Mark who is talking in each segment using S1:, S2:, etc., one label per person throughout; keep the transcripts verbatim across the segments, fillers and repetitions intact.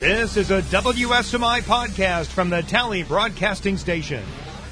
S1: This is a W S M I podcast from the Tally Broadcasting Station.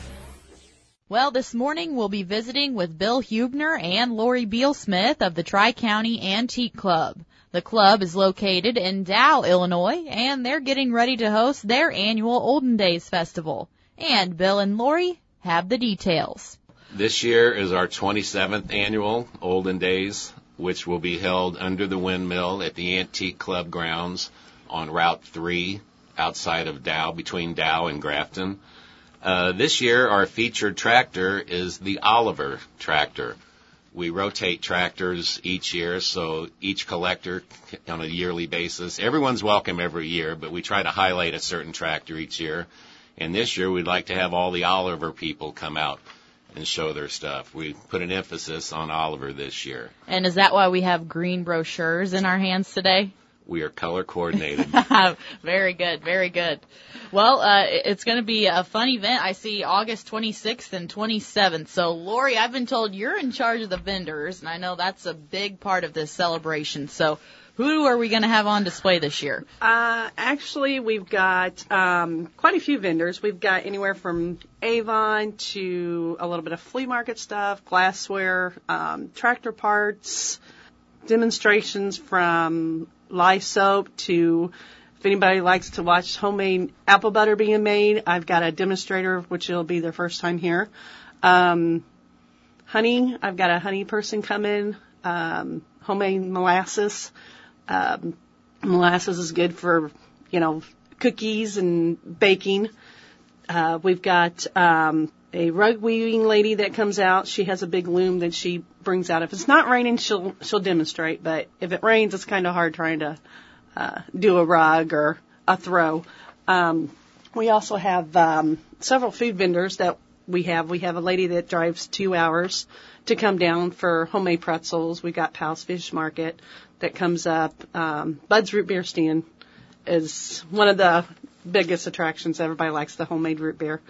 S2: Well, this morning we'll be visiting with Bill Hubner and Lori Beal-Smith of the Tri-County Antique Club. The club is located in Dow, Illinois, and they're getting ready to host their annual Olden Days Festival. And Bill and Lori have the details.
S3: This year is our twenty-seventh annual Olden Days, which will be held under the windmill at the Antique Club grounds on Route three outside of Dow, between Dow and Grafton. Uh, this year, our featured tractor is the Oliver tractor. We rotate tractors each year, so each collector on a yearly basis. Everyone's welcome every year, but we try to highlight a certain tractor each year. And this year, we'd like to have all the Oliver people come out and show their stuff. We put an emphasis on Oliver this year.
S2: And is that why we have green brochures in our hands today?
S3: We are color coordinated.
S2: Very good, very good. Well, uh, it's going to be a fun event. I see August twenty-sixth and twenty-seventh. So, Lori, I've been told you're in charge of the vendors, and I know that's a big part of this celebration. So, who are we going to have on display this year?
S4: Uh, actually, we've got um, quite a few vendors. We've got anywhere from Avon to a little bit of flea market stuff, glassware, um, tractor parts, demonstrations from lye soap to, if anybody likes to watch homemade apple butter being made, I've got a demonstrator, which will be their first time here. Um, honey, I've got a honey person come in, um, homemade molasses. Um, molasses is good for, you know, cookies and baking. Uh, we've got um, a rug weaving lady that comes out. She has a big loom that she brings out. If it's not raining, she'll she'll demonstrate. But if it rains, it's kind of hard trying to uh, do a rug or a throw. Um, we also have um, several food vendors that we have. We have a lady that drives two hours to come down for homemade pretzels. We got Powell's Fish Market that comes up. Um, Bud's Root Beer Stand is one of the biggest attractions. Everybody likes the homemade root beer.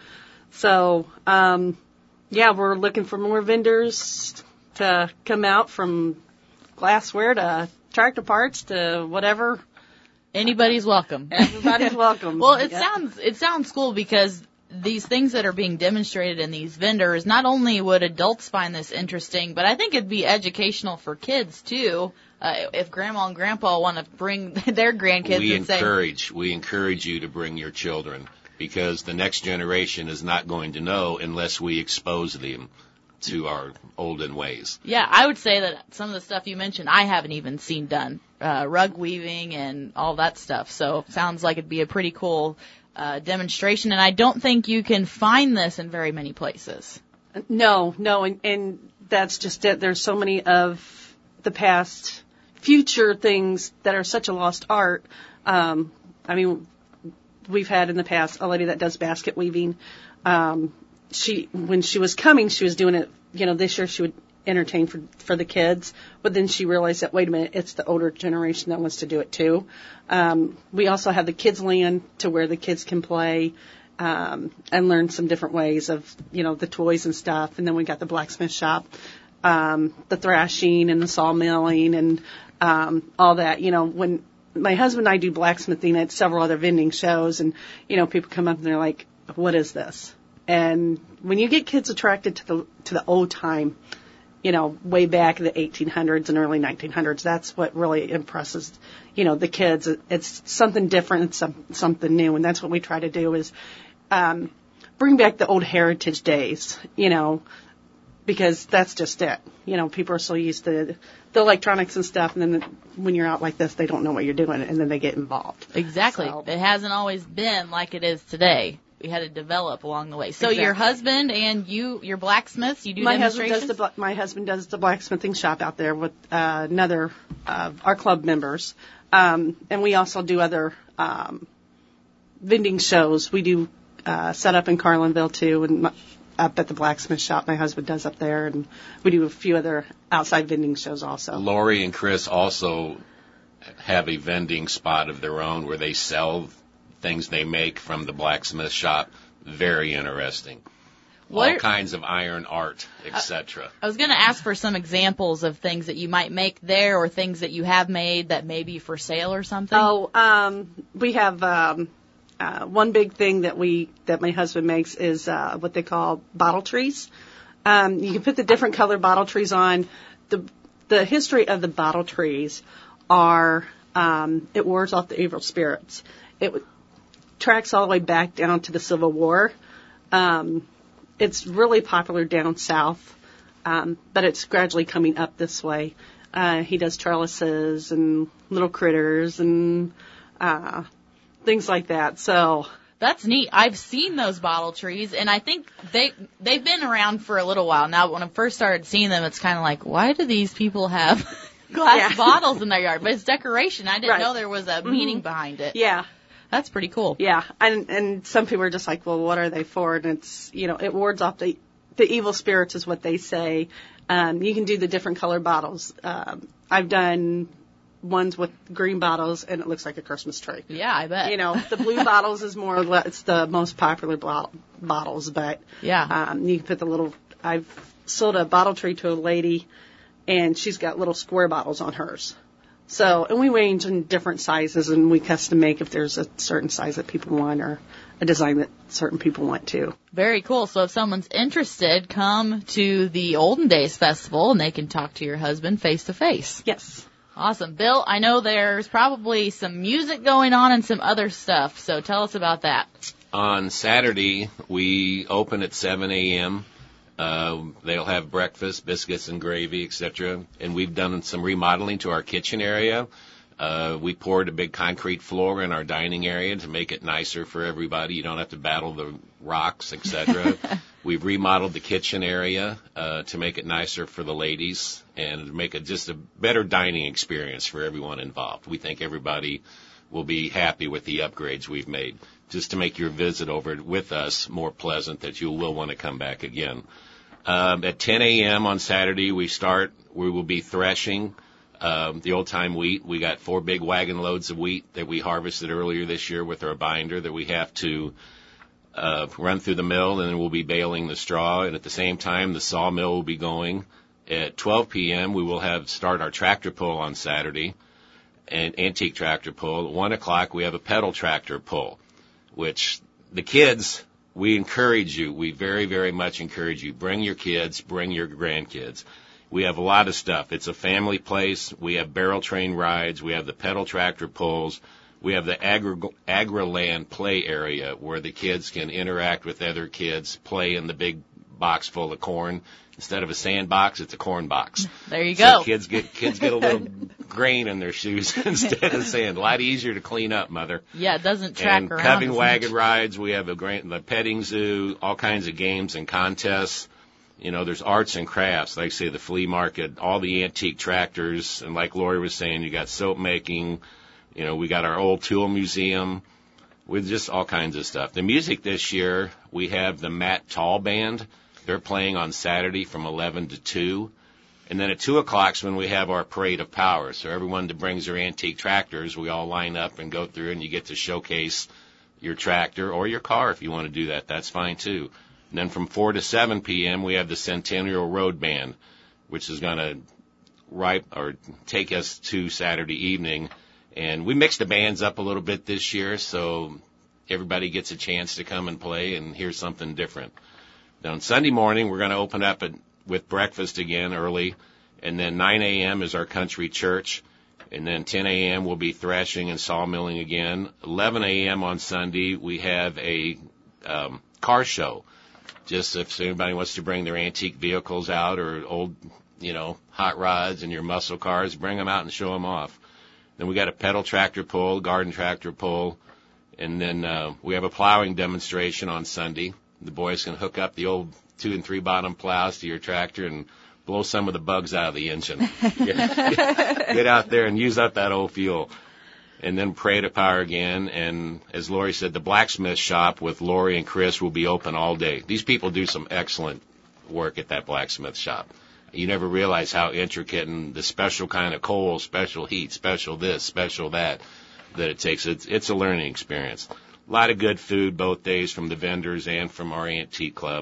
S4: So, um, yeah, we're looking for more vendors to come out, from glassware to tractor parts to whatever.
S2: Anybody's welcome.
S4: Everybody's welcome.
S2: Well, it
S4: yeah.
S2: sounds it sounds cool because these things that are being demonstrated in these vendors, not only would adults find this interesting, but I think it'd be educational for kids too. Uh, if grandma and grandpa want to bring their grandkids
S3: we
S2: and say,
S3: encourage we encourage you to bring your children, because the next generation is not going to know unless we expose them to our olden ways.
S2: Yeah, I would say that some of the stuff you mentioned I haven't even seen done, uh, rug weaving and all that stuff. So sounds like it'd be a pretty cool uh, demonstration, and I don't think you can find this in very many places.
S4: No, no, and, and that's just it. There's so many of the past future things that are such a lost art. Um, I mean, we've had in the past a lady that does basket weaving. Um, she, when she was coming, she was doing it, you know, this year she would entertain for, for the kids, but then she realized that, wait a minute, it's the older generation that wants to do it too. Um, we also have the kids land to where the kids can play, um, and learn some different ways of, you know, the toys and stuff. And then we got the blacksmith shop, um, the thrashing and the sawmilling and, um, all that. You know, when my husband and I do blacksmithing at several other vending shows, and, you know, people come up and they're like, what is this? And when you get kids attracted to the, to the old time, you know, way back in the eighteen hundreds and early nineteen hundreds, that's what really impresses, you know, the kids. It's something different. It's some, something new. And that's what we try to do is, um, bring back the old heritage days, you know, because that's just it. You know, people are so used to the electronics and stuff, and then when you're out like this, they don't know what you're doing, and then they get involved.
S2: Exactly.
S4: So.
S2: It hasn't always been like it is today. We had to develop along the way. So
S4: Exactly.
S2: your husband and you, your blacksmiths, you do
S4: my husband
S2: demonstrations?
S4: does the bla- My husband does the blacksmithing shop out there with uh, another uh, our club members, um, and we also do other um, vending shows. We do uh, set up in Carlinville too, and my, up at the blacksmith shop my husband does up there, and we do a few other outside vending shows also.
S3: Lori and Chris also have a vending spot of their own where they sell things they make from the blacksmith shop. Very interesting.
S2: What
S3: all
S2: are,
S3: kinds of iron art, et cetera.
S2: I was going to ask for some examples of things that you might make there or things that you have made that may be for sale or something.
S4: Oh, um, we have um, uh, one big thing that we that my husband makes is uh, what they call bottle trees. Um, you can put the different colored bottle trees on. The the history of the bottle trees are um, it wards off the evil spirits. It tracks all the way back down to the Civil War. Um, It's really popular down south, um, but it's gradually coming up this way. Uh, he does trellises and little critters and uh, things like that. So
S2: That's neat. I've seen those bottle trees, and I think they they've been around for a little while now. When I first started seeing them, it's kind of like, why do these people have glass
S4: Yeah.
S2: bottles in their yard? But it's decoration. I didn't
S4: Right.
S2: know there was a
S4: Mm-hmm.
S2: meaning behind it.
S4: yeah,
S2: That's pretty cool.
S4: yeah, and and some people are just like, well, what are they for? And it's you know it wards off the the evil spirits is what they say. Um, you can do the different color bottles. Um, I've done ones with green bottles, and it looks like a Christmas tree.
S2: Yeah, I bet.
S4: You know, the blue bottles is more or less it's the most popular bo- bottles, but
S2: Yeah.
S4: um, you can put the little. I've sold a bottle tree to a lady, and she's got little square bottles on hers. So, and we range in different sizes, and we custom make if there's a certain size that people want or a design that certain people want too.
S2: Very cool. So if someone's interested, come to the Olden Days Festival, and they can talk to your husband face to face.
S4: Yes.
S2: Awesome. Bill, I know there's probably some music going on and some other stuff, so tell us about that.
S3: On Saturday, we open at seven a.m. Uh, they'll have breakfast, biscuits and gravy, et cetera. And we've done some remodeling to our kitchen area. Uh, we poured a big concrete floor in our dining area to make it nicer for everybody. You don't have to battle the rocks, et cetera. We've remodeled the kitchen area uh, to make it nicer for the ladies and make it just a better dining experience for everyone involved. We think everybody will be happy with the upgrades we've made, just to make your visit over with us more pleasant, that you will want to come back again. Um, at ten a.m. on Saturday, we start. We will be threshing um, the old-time wheat. We got four big wagon loads of wheat that we harvested earlier this year with our binder that we have to uh, run through the mill, and then we'll be baling the straw. And at the same time, the sawmill will be going. At twelve p.m., we will have start our tractor pull on Saturday, an antique tractor pull. At one o'clock, we have a pedal tractor pull, which the kids, we encourage you. We very, very much encourage you. Bring your kids, bring your grandkids. We have a lot of stuff. It's a family place. We have barrel train rides. We have the pedal tractor pulls. We have the agri- Agriland play area where the kids can interact with other kids, play in the big box full of corn. Instead of a sandbox, it's a corn box.
S2: There you
S3: So
S2: go.
S3: kids get kids get a little grain in their shoes instead of sand. A lot easier to clean up, Mother.
S2: Yeah, it doesn't track
S3: And
S2: around.
S3: coving
S2: as
S3: wagon
S2: much.
S3: rides. We have a grand, the petting zoo, all kinds of games and contests. You know, there's arts and crafts, like say the flea market, all the antique tractors, and like Lori was saying, you got soap making. You know, we got our old tool museum with just all kinds of stuff. The music this year, we have the Matt Tall Band. They're playing on Saturday from eleven to two. And then at two o'clock's when we have our Parade of Power. So everyone that brings their antique tractors, we all line up and go through, and you get to showcase your tractor or your car if you want to do that. That's fine, too. And then from four to seven p.m., we have the Centennial Road Band, which is going to ripe or take us to Saturday evening. And we mixed the bands up a little bit this year, so everybody gets a chance to come and play and hear something different. Now, on Sunday morning, we're going to open up at, with breakfast again early, and then nine a.m. is our country church, and then ten a.m. we'll be threshing and sawmilling again. eleven a.m. on Sunday, we have a um, car show. Just if anybody wants to bring their antique vehicles out or old, you know, hot rods and your muscle cars, bring them out and show them off. Then we got a pedal tractor pull, garden tractor pull, and then uh, we have a plowing demonstration on Sunday. The boys can hook up the old two and three bottom plows to your tractor and blow some of the bugs out of the engine. Get, get out there and use up that old fuel. And then Parade of Power again. And as Lori said, the blacksmith shop with Lori and Chris will be open all day. These people do some excellent work at that blacksmith shop. You never realize how intricate and the special kind of coal, special heat, special this, special that, that it takes. It's, it's a learning experience. A lot of good food both days from the vendors and from our antique club.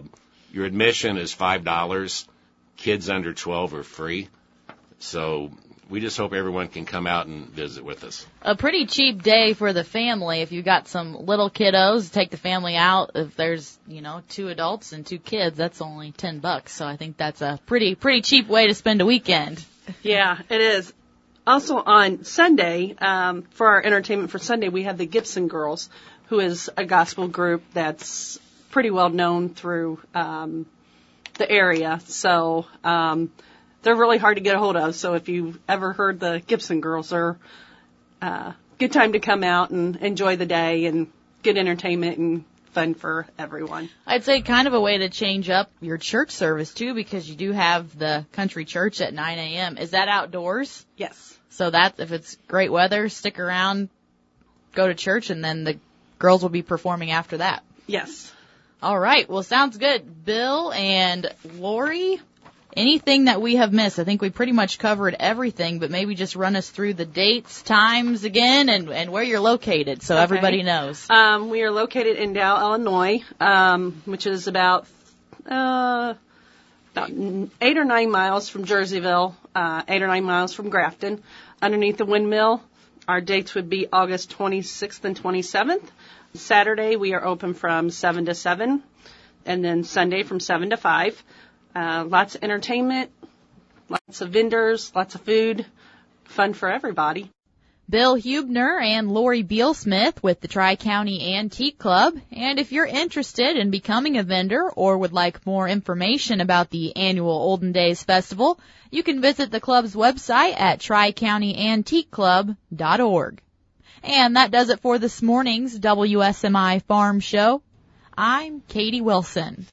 S3: Your admission is five dollars. Kids under twelve are free. So we just hope everyone can come out and visit with us.
S2: A pretty cheap day for the family. If you've got some little kiddos, take the family out. If there's, you know, two adults and two kids, that's only ten bucks. So I think that's a pretty, pretty cheap way to spend a weekend.
S4: Yeah, it is. Also on Sunday, um, for our entertainment for Sunday, we have the Gibson Girls, who is a gospel group that's pretty well known through um, the area. So um, they're really hard to get a hold of. So if you've ever heard the Gibson Girls, they're uh, good time to come out and enjoy the day and get entertainment and fun for everyone.
S2: I'd say kind of a way to change up your church service, too, because you do have the country church at nine a.m. Is that outdoors?
S4: Yes.
S2: So that, if it's great weather, stick around, go to church, and then the girls will be performing after that.
S4: Yes.
S2: All right. Well, sounds good. Bill and Lori, anything that we have missed? I think we pretty much covered everything, but maybe just run us through the dates, times again, and, and where you're located so
S4: okay.
S2: everybody knows.
S4: Um, we are located in Dow, Illinois, um, which is about, uh, about eight or nine miles from Jerseyville, uh, eight or nine miles from Grafton, underneath the windmill. Our dates would be August twenty-sixth and twenty-seventh. Saturday, we are open from seven to seven, and then Sunday from seven to five. Uh, lots of entertainment, lots of vendors, lots of food, fun for everybody.
S2: Bill Hubner and Lori Beal-Smith with the Tri-County Antique Club. And if you're interested in becoming a vendor or would like more information about the annual Olden Days Festival, you can visit the club's website at tri county antique club dot org. And that does it for this morning's W S M I Farm Show. I'm Katie Wilson.